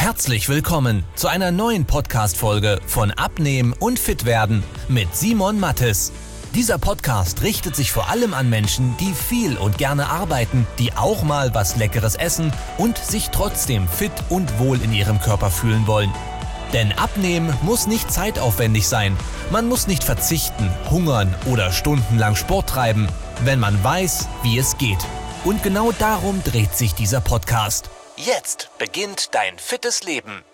Herzlich willkommen zu einer neuen Podcast-Folge von Abnehmen und Fitwerden mit Simon Mattes. Dieser Podcast richtet sich vor allem an Menschen, die viel und gerne arbeiten, die auch mal was Leckeres essen und sich trotzdem fit und wohl in ihrem Körper fühlen wollen. Denn Abnehmen muss nicht zeitaufwendig sein. Man muss nicht verzichten, hungern oder stundenlang Sport treiben, wenn man weiß, wie es geht. Und genau darum dreht sich dieser Podcast. Jetzt beginnt dein fittes Leben.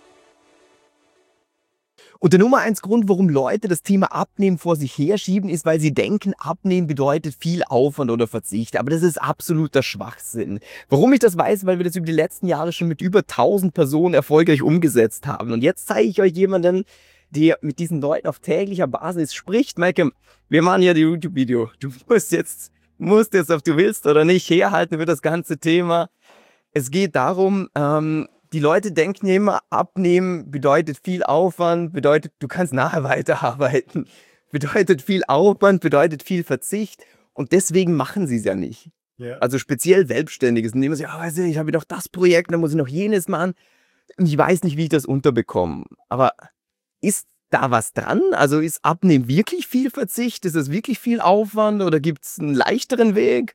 Und der Nummer 1 Grund, warum Leute das Thema Abnehmen vor sich herschieben, ist, weil sie denken, Abnehmen bedeutet viel Aufwand oder Verzicht. Aber das ist absoluter Schwachsinn. Warum ich das weiß, weil wir das über die letzten Jahre schon mit über 1000 Personen erfolgreich umgesetzt haben. Und jetzt zeige ich euch jemanden, der mit diesen Leuten auf täglicher Basis spricht. Maike, wir machen ja die YouTube-Video. Du musst jetzt, ob du willst oder nicht, herhalten für das ganze Thema. Es geht darum, die Leute denken ja immer, Abnehmen bedeutet viel Aufwand, bedeutet, du kannst nachher weiterarbeiten, bedeutet viel Aufwand, bedeutet viel Verzicht und deswegen machen sie es ja nicht. Ja. Also speziell Selbstständige sind immer so, ja, ich habe doch das Projekt, dann muss ich noch jenes machen und ich weiß nicht, wie ich das unterbekomme. Aber ist da was dran? Also ist Abnehmen wirklich viel Verzicht? Ist es wirklich viel Aufwand oder gibt es einen leichteren Weg?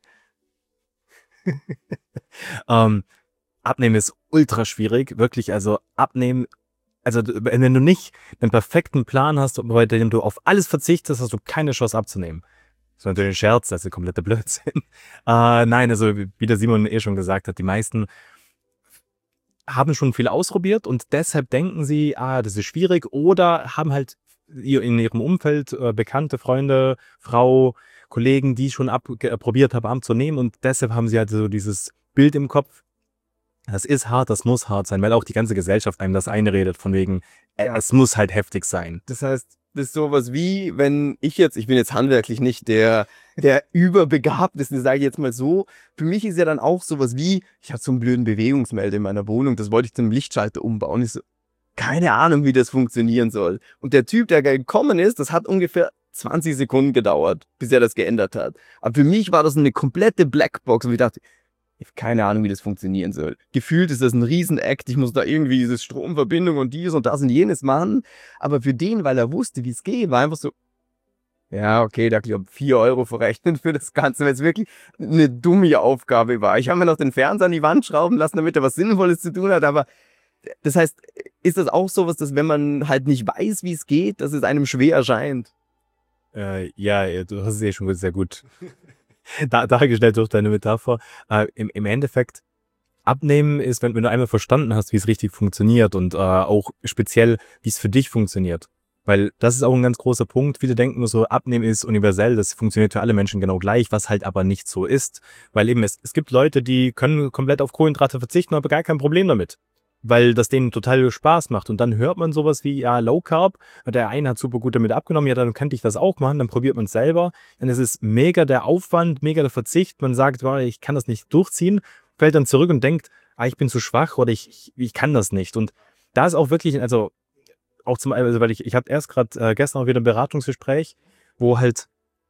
Abnehmen ist ultra schwierig, wirklich, also abnehmen, also wenn du nicht einen perfekten Plan hast, bei dem du auf alles verzichtest, hast du keine Chance abzunehmen. Das ist natürlich ein Scherz, das ist kompletter Blödsinn. Nein, also wie der Simon schon gesagt hat, die meisten haben schon viel ausprobiert und deshalb denken sie, das ist schwierig oder haben halt in ihrem Umfeld bekannte Freunde, Frau, Kollegen, die schon probiert haben abzunehmen und deshalb haben sie halt so dieses Bild im Kopf, das ist hart, das muss hart sein, weil auch die ganze Gesellschaft einem das einredet, von wegen, es muss halt heftig sein. Das heißt, das ist sowas wie, wenn ich bin jetzt handwerklich nicht der überbegabt ist, sage ich jetzt mal so. Für mich ist ja dann auch sowas wie, ich habe so einen blöden Bewegungsmelder in meiner Wohnung, das wollte ich zum Lichtschalter umbauen. Ich so, keine Ahnung, wie das funktionieren soll. Und der Typ, der gekommen ist, das hat ungefähr 20 Sekunden gedauert, bis er das geändert hat. Aber für mich war das eine komplette Blackbox und ich dachte, ich habe keine Ahnung, wie das funktionieren soll. Gefühlt ist das ein Riesen-Act. Ich muss da irgendwie diese Stromverbindung und dies und das und jenes machen. Aber für den, weil er wusste, wie es geht, war einfach so, ja, okay, da glaube ich 4 Euro verrechnen für das Ganze, weil es wirklich eine dumme Aufgabe war. Ich habe mir noch den Fernseher an die Wand schrauben lassen, damit er was Sinnvolles zu tun hat. Aber das heißt, ist das auch sowas, dass wenn man halt nicht weiß, wie es geht, dass es einem schwer erscheint? Ja, du hast es ja schon sehr gut dargestellt durch deine Metapher. Im Endeffekt, Abnehmen ist, wenn du einmal verstanden hast, wie es richtig funktioniert und auch speziell, wie es für dich funktioniert. Weil das ist auch ein ganz großer Punkt. Viele denken nur so, Abnehmen ist universell, das funktioniert für alle Menschen genau gleich, was halt aber nicht so ist. Weil eben es gibt Leute, die können komplett auf Kohlenhydrate verzichten, aber gar kein Problem damit. Weil das denen total Spaß macht. Und dann hört man sowas wie, ja, Low Carb, der eine hat super gut damit abgenommen, ja, dann könnte ich das auch machen, dann probiert man es selber. Dann ist es mega der Aufwand, mega der Verzicht. Man sagt, ich kann das nicht durchziehen, fällt dann zurück und denkt, ich bin zu schwach oder ich kann das nicht. Und da ist auch wirklich, also auch weil ich hatte erst gerade gestern auch wieder ein Beratungsgespräch, wo halt,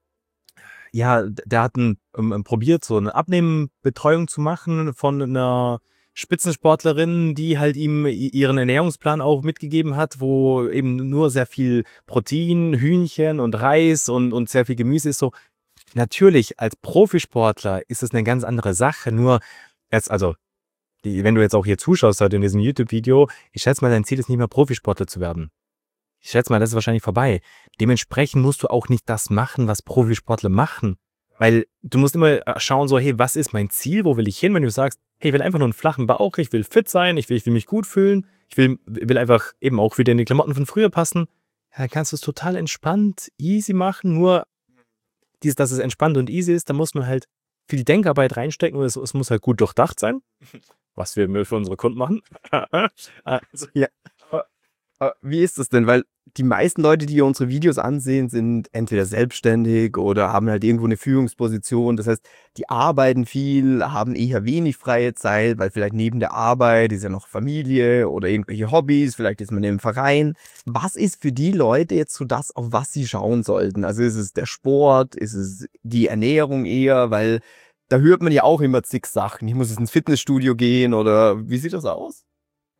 ja, der hat probiert, so eine Abnehmenbetreuung zu machen von einer Spitzensportlerin, die halt ihm ihren Ernährungsplan auch mitgegeben hat, wo eben nur sehr viel Protein, Hühnchen und Reis und sehr viel Gemüse ist. So, natürlich, als Profisportler ist es eine ganz andere Sache. Nur jetzt, also, wenn du jetzt auch hier zuschaust heute in diesem YouTube-Video, ich schätze mal, dein Ziel ist nicht mehr Profisportler zu werden. Ich schätze mal, das ist wahrscheinlich vorbei. Dementsprechend musst du auch nicht das machen, was Profisportler machen. Weil du musst immer schauen, so, hey, was ist mein Ziel? Wo will ich hin? Wenn du sagst, hey, ich will einfach nur einen flachen Bauch, ich will fit sein, ich will mich gut fühlen, ich will einfach eben auch wieder in die Klamotten von früher passen, ja, dann kannst du es total entspannt, easy machen. Nur, dass es entspannt und easy ist, da muss man halt viel Denkarbeit reinstecken und es muss halt gut durchdacht sein, was wir für unsere Kunden machen. Also, ja. Wie ist das denn? Weil die meisten Leute, die unsere Videos ansehen, sind entweder selbstständig oder haben halt irgendwo eine Führungsposition. Das heißt, die arbeiten viel, haben eher wenig freie Zeit, weil vielleicht neben der Arbeit ist ja noch Familie oder irgendwelche Hobbys, vielleicht ist man im Verein. Was ist für die Leute jetzt so das, auf was sie schauen sollten? Also ist es der Sport, ist es die Ernährung eher? Weil da hört man ja auch immer zig Sachen. Ich muss jetzt ins Fitnessstudio gehen oder wie sieht das aus?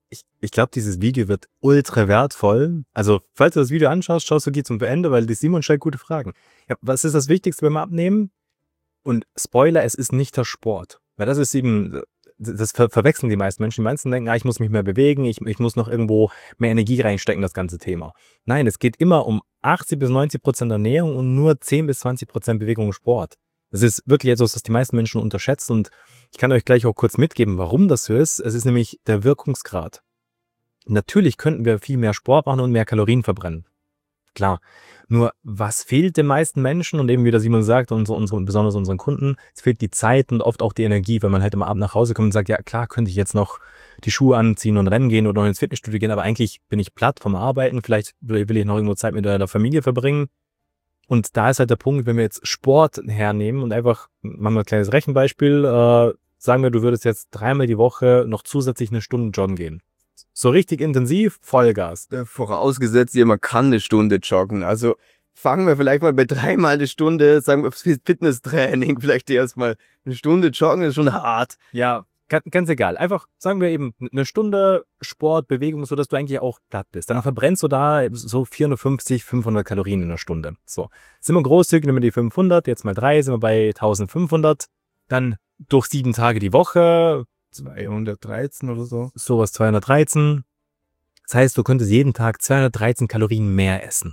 Ich glaube, dieses Video wird ultra wertvoll. Also, falls du das Video anschaust, schaust du zum Ende, weil die Simon stellt gute Fragen. Ja, was ist das Wichtigste beim Abnehmen? Und Spoiler, es ist nicht der Sport. Weil das ist eben, das verwechseln die meisten Menschen. Die meisten denken, ich muss mich mehr bewegen, ich muss noch irgendwo mehr Energie reinstecken, das ganze Thema. Nein, es geht immer um 80-90% Ernährung und nur 10-20% Bewegung und Sport. Das ist wirklich etwas, was die meisten Menschen unterschätzen und ich kann euch gleich auch kurz mitgeben, warum das so ist. Es ist nämlich der Wirkungsgrad. Natürlich könnten wir viel mehr Sport machen und mehr Kalorien verbrennen. Klar. Nur was fehlt den meisten Menschen und eben wie der Simon sagt, besonders unseren Kunden, es fehlt die Zeit und oft auch die Energie, weil man halt immer abends nach Hause kommt und sagt, ja klar, könnte ich jetzt noch die Schuhe anziehen und rennen gehen oder noch ins Fitnessstudio gehen, aber eigentlich bin ich platt vom Arbeiten, vielleicht will ich noch irgendwo Zeit mit der Familie verbringen. Und da ist halt der Punkt, wenn wir jetzt Sport hernehmen und einfach, machen wir ein kleines Rechenbeispiel, sagen wir, du würdest jetzt 3-mal die Woche noch zusätzlich 1 Stunde joggen gehen. So richtig intensiv, Vollgas. Vorausgesetzt, jemand kann 1 Stunde joggen. Also fangen wir vielleicht mal bei 3-mal 1 Stunde, sagen wir Fitnesstraining, vielleicht erstmal 1 Stunde joggen, ist schon hart. Ja, ganz egal. Einfach, sagen wir eben, 1 Stunde Sport, Bewegung, so dass du eigentlich auch platt bist. Dann verbrennst du da so 450, 500 Kalorien in 1 Stunde. So, sind wir großzügig, nehmen wir die 500, jetzt mal 3, sind wir bei 1500. Dann durch 7 Tage die Woche, 213 oder so. Sowas 213. Das heißt, du könntest jeden Tag 213 Kalorien mehr essen.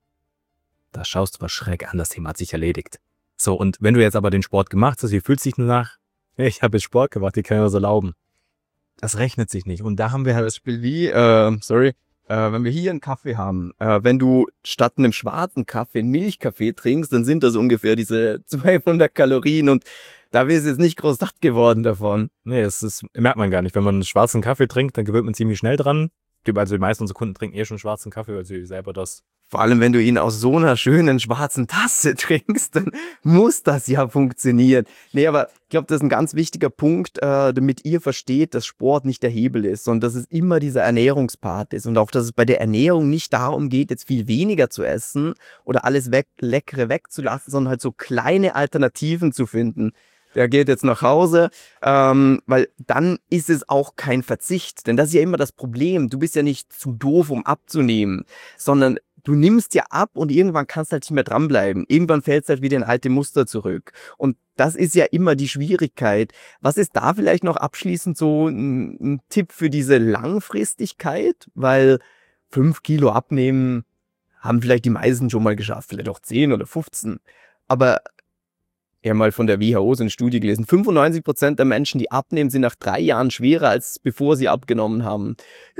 Da schaust du was schräg an, das Thema hat sich erledigt. So, und wenn du jetzt aber den Sport gemacht hast, wie fühlst du dich danach? Ich habe jetzt Sport gemacht, die kann ich mir so erlauben. Das rechnet sich nicht. Und da haben wir halt das Spiel wie, wenn wir hier einen Kaffee haben, wenn du statt einem schwarzen Kaffee einen Milchkaffee trinkst, dann sind das ungefähr diese 200 Kalorien und da bist du jetzt nicht groß satt geworden davon. Nee, merkt man gar nicht. Wenn man einen schwarzen Kaffee trinkt, dann gewöhnt man ziemlich schnell dran. Also die meisten unserer Kunden trinken schon schwarzen Kaffee, weil sie selber das... Vor allem, wenn du ihn aus so einer schönen schwarzen Tasse trinkst, dann muss das ja funktionieren. Nee, aber ich glaube, das ist ein ganz wichtiger Punkt, damit ihr versteht, dass Sport nicht der Hebel ist, sondern dass es immer dieser Ernährungspart ist und auch, dass es bei der Ernährung nicht darum geht, jetzt viel weniger zu essen oder alles Leckere wegzulassen, sondern halt so kleine Alternativen zu finden. Der geht jetzt nach Hause, weil dann ist es auch kein Verzicht. Denn das ist ja immer das Problem. Du bist ja nicht zu doof, um abzunehmen, sondern du nimmst ja ab und irgendwann kannst du halt nicht mehr dranbleiben. Irgendwann fällst du halt wieder in alte Muster zurück. Und das ist ja immer die Schwierigkeit. Was ist da vielleicht noch abschließend so ein Tipp für diese Langfristigkeit? Weil 5 Kilo abnehmen haben vielleicht die meisten schon mal geschafft, vielleicht auch 10 oder 15. Aber ich habe mal von der WHO so eine Studie gelesen. 95% der Menschen, die abnehmen, sind nach 3 Jahren schwerer, als bevor sie abgenommen haben.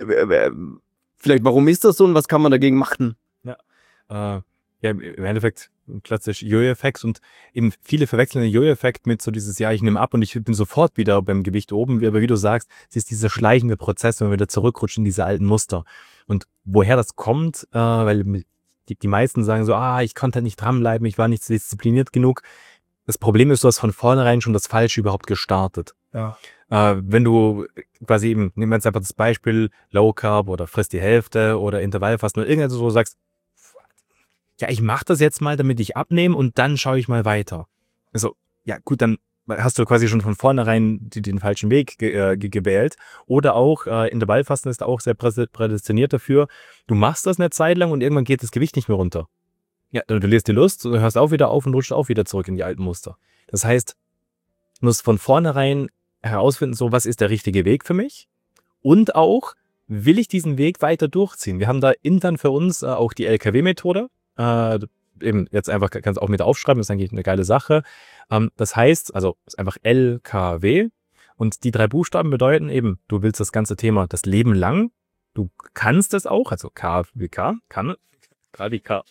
Vielleicht, warum ist das so und was kann man dagegen machen? Ja, im Endeffekt klassisch Jojo-Effekt und eben viele verwechseln den Jojo-Effekt mit so dieses, ja, ich nehme ab und ich bin sofort wieder beim Gewicht oben. Aber wie du sagst, es ist dieser schleichende Prozess, wenn man wieder zurückrutscht in diese alten Muster. Und woher das kommt, weil die meisten sagen so, ich konnte halt nicht dranbleiben, ich war nicht diszipliniert genug. Das Problem ist, du hast von vornherein schon das Falsche überhaupt gestartet. Ja. Wenn du quasi eben, nehmen wir jetzt einfach das Beispiel Low Carb oder frisst die Hälfte oder Intervallfasten oder irgendetwas, wo du sagst, ja, ich mache das jetzt mal, damit ich abnehme und dann schaue ich mal weiter. Also, ja gut, dann hast du quasi schon von vornherein den falschen Weg gewählt. Oder auch, Intervallfasten ist auch sehr prädestiniert dafür. Du machst das eine Zeit lang und irgendwann geht das Gewicht nicht mehr runter. Ja, dann verlierst die Lust, du hörst auch wieder auf und rutscht auch wieder zurück in die alten Muster. Das heißt, du musst von vornherein herausfinden, so was ist der richtige Weg für mich und auch, will ich diesen Weg weiter durchziehen? Wir haben da intern für uns auch die LKW-Methode. Eben jetzt einfach, kannst du auch mit aufschreiben, das ist eigentlich eine geile Sache. Das heißt, also ist einfach LKW und die 3 Buchstaben bedeuten eben, du willst das ganze Thema das Leben lang, du kannst es auch, also K wie K, kann, K wie K.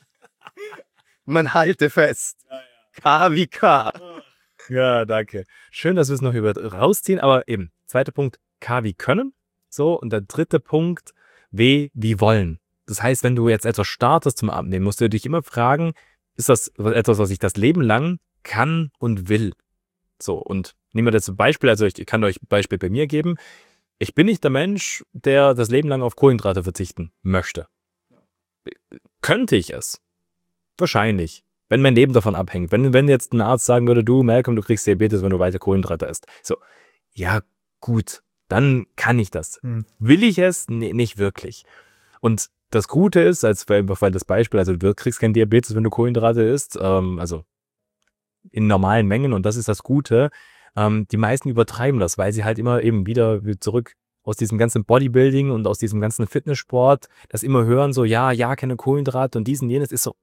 Man halte fest. K wie K. Ja, danke. Schön, dass wir es noch rausziehen, aber eben, 2. Punkt, K wie können. So, und der 3. Punkt, W wie wollen. Das heißt, wenn du jetzt etwas startest zum Abnehmen, musst du dich immer fragen, ist das etwas, was ich das Leben lang kann und will? So, und nehmen wir das zum Beispiel, also ich kann euch ein Beispiel bei mir geben. Ich bin nicht der Mensch, der das Leben lang auf Kohlenhydrate verzichten möchte. Könnte ich es? Wahrscheinlich. Wenn mein Leben davon abhängt. Wenn jetzt ein Arzt sagen würde, du, Malcolm, du kriegst Diabetes, wenn du weiter Kohlenhydrate isst. So, ja, gut. dann kann ich das. Will ich es? Nee, nicht wirklich. Und das Gute ist, weil das Beispiel, also du kriegst keinen Diabetes, wenn du Kohlenhydrate isst, also in normalen Mengen, und das ist das Gute. Die meisten übertreiben das, weil sie halt immer eben wieder zurück aus diesem ganzen Bodybuilding und aus diesem ganzen Fitnesssport, das immer hören so, ja, keine Kohlenhydrate und dies und jenes, ist so,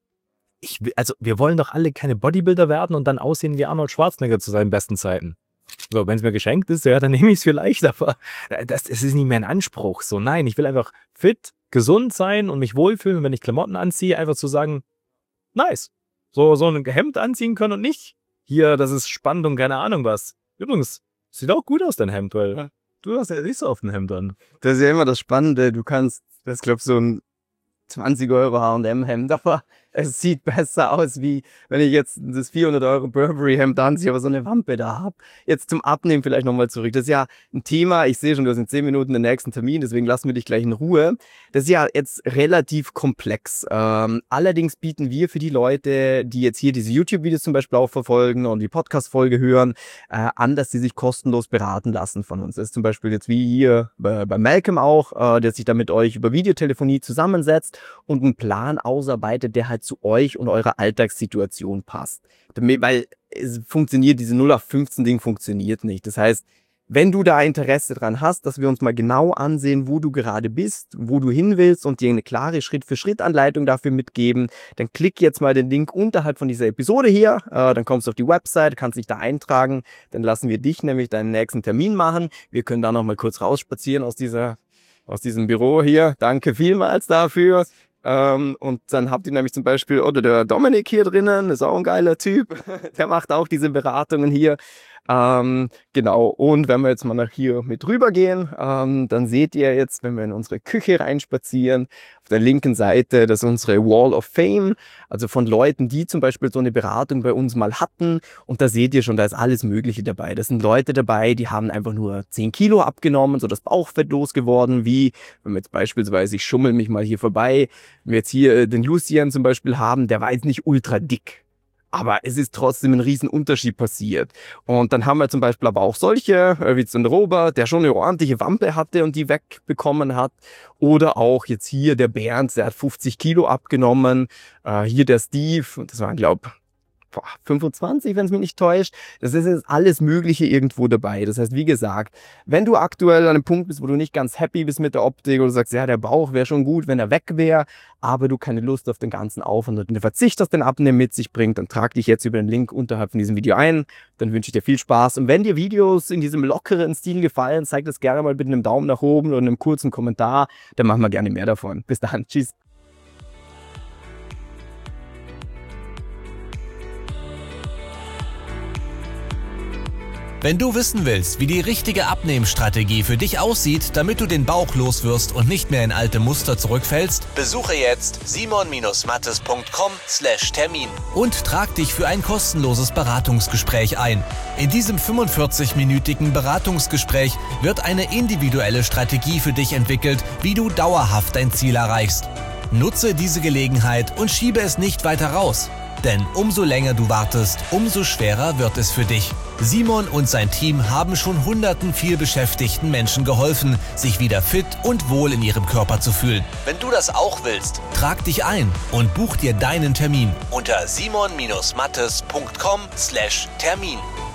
wir wollen doch alle keine Bodybuilder werden und dann aussehen wie Arnold Schwarzenegger zu seinen besten Zeiten. So, wenn es mir geschenkt ist, ja, dann nehme ich es vielleicht, aber es ist nicht mehr ein Anspruch. So, nein, ich will einfach fit, gesund sein und mich wohlfühlen, und wenn ich Klamotten anziehe, einfach zu sagen, nice. So ein Hemd anziehen können und nicht, hier, das ist spannend und keine Ahnung was. Übrigens, sieht auch gut aus, dein Hemd, weil du hast ja nicht so oft ein Hemd an. Das ist ja immer das Spannende. Du kannst, das ist, glaube ich, so ein 20 € H&M-Hemd, aber es sieht besser aus, wie wenn ich jetzt das 400 € Burberry-Hemd anziehe, aber so eine Wampe da habe. Jetzt zum Abnehmen vielleicht nochmal zurück. Das ist ja ein Thema, ich sehe schon, du hast in 10 Minuten den nächsten Termin, deswegen lassen wir dich gleich in Ruhe. Das ist ja jetzt relativ komplex. Allerdings bieten wir für die Leute, die jetzt hier diese YouTube-Videos zum Beispiel auch verfolgen und die Podcast-Folge hören, an, dass sie sich kostenlos beraten lassen von uns. Das ist zum Beispiel jetzt wie hier bei Malcolm auch, der sich da mit euch über Videotelefonie zusammensetzt und einen Plan ausarbeitet, der halt zu euch und eurer Alltagssituation passt. Weil es funktioniert, diese 0815-Ding funktioniert nicht. Das heißt, wenn du da Interesse dran hast, dass wir uns mal genau ansehen, wo du gerade bist, wo du hin willst und dir eine klare Schritt-für-Schritt-Anleitung dafür mitgeben, dann klick jetzt mal den Link unterhalb von dieser Episode hier, dann kommst du auf die Website, kannst dich da eintragen, dann lassen wir dich nämlich deinen nächsten Termin machen. Wir können da noch mal kurz rausspazieren aus diesem Büro hier. Danke vielmals dafür. Und dann habt ihr nämlich zum Beispiel, oder der Dominik hier drinnen, ist auch ein geiler Typ, der macht auch diese Beratungen hier. Genau, und wenn wir jetzt mal nach hier mit rüber gehen, dann seht ihr jetzt, wenn wir in unsere Küche reinspazieren, auf der linken Seite, das ist unsere Wall of Fame, also von Leuten, die zum Beispiel so eine Beratung bei uns mal hatten, und da seht ihr schon, da ist alles Mögliche dabei. Das sind Leute dabei, die haben einfach nur 10 Kilo abgenommen, so das Bauchfett losgeworden, wie, wenn wir jetzt beispielsweise, ich schummel mich mal hier vorbei, wenn wir jetzt hier den Lucien zum Beispiel haben, der war jetzt nicht ultra dick. Aber es ist trotzdem ein riesen Unterschied passiert. Und dann haben wir zum Beispiel aber auch solche, wie so ein Robert, der schon eine ordentliche Wampe hatte und die wegbekommen hat. Oder auch jetzt hier der Bernd, der hat 50 Kilo abgenommen. Hier der Steve, das waren, glaube ich, 25, wenn es mich nicht täuscht. Das ist jetzt alles Mögliche irgendwo dabei. Das heißt, wie gesagt, wenn du aktuell an einem Punkt bist, wo du nicht ganz happy bist mit der Optik oder du sagst, ja, der Bauch wäre schon gut, wenn er weg wäre, aber du keine Lust auf den ganzen Aufwand und den Verzicht, das den Abnehmen mit sich bringt, dann trag dich jetzt über den Link unterhalb von diesem Video ein. Dann wünsche ich dir viel Spaß. Und wenn dir Videos in diesem lockeren Stil gefallen, zeig das gerne mal mit einem Daumen nach oben oder einem kurzen Kommentar. Dann machen wir gerne mehr davon. Bis dann. Tschüss. Wenn du wissen willst, wie die richtige Abnehmstrategie für dich aussieht, damit du den Bauch loswirst und nicht mehr in alte Muster zurückfällst, besuche jetzt simon-mattes.com/Termin und trag dich für ein kostenloses Beratungsgespräch ein. In diesem 45-minütigen Beratungsgespräch wird eine individuelle Strategie für dich entwickelt, wie du dauerhaft dein Ziel erreichst. Nutze diese Gelegenheit und schiebe es nicht weiter raus. Denn umso länger du wartest, umso schwerer wird es für dich. Simon und sein Team haben schon hunderten vielbeschäftigten Menschen geholfen, sich wieder fit und wohl in ihrem Körper zu fühlen. Wenn du das auch willst, trag dich ein und buch dir deinen Termin unter simon-mattes.com/Termin.